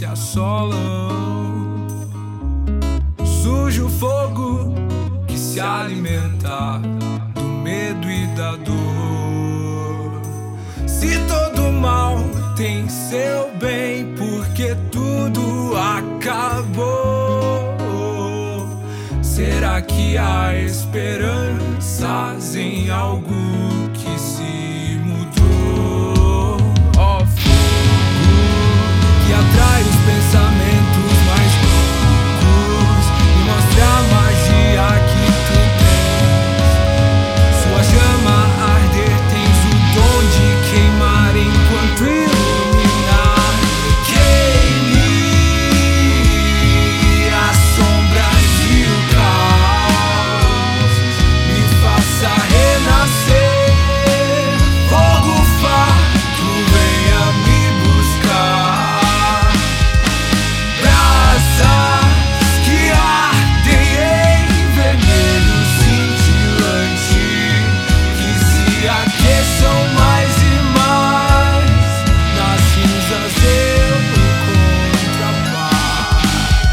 se assolam. Surge o fogo que se alimenta do medo e da dor. Se todo mal tem seu bem, porque tudo acabou. Será que há esperanças em algo que se mudou? Ó fogo que atrai os pensamentos mais loucos e mostra a magia que tu tens. Sua chama arder, tens o dom de queimar enquanto iluminar. Queime as sombras e o caos, me faça renascer. Fogo fato, venha me buscar. Brasas que ardem em vermelho cintilante, que se aqueçam mais e mais. Nas cinzas eu encontro a paz.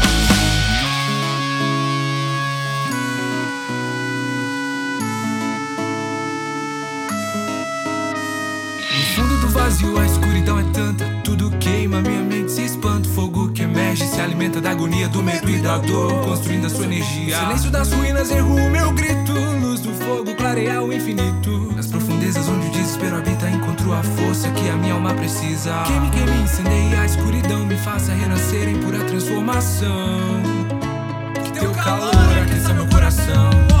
No fundo do vazio a escuridão é tanta, tudo queima, minha mente se espanta. O fogo que emerge se alimenta da agonia, do medo e da dor, construindo a sua energia. Silêncio das ruínas ergo o meu grito, luz do fogo clareia o infinito. Nas profundezas onde o desespero habita, encontro a força que a minha alma precisa. Queime, incendeie a escuridão, me faça renascer em pura transformação. Que teu calor aqueça meu coração.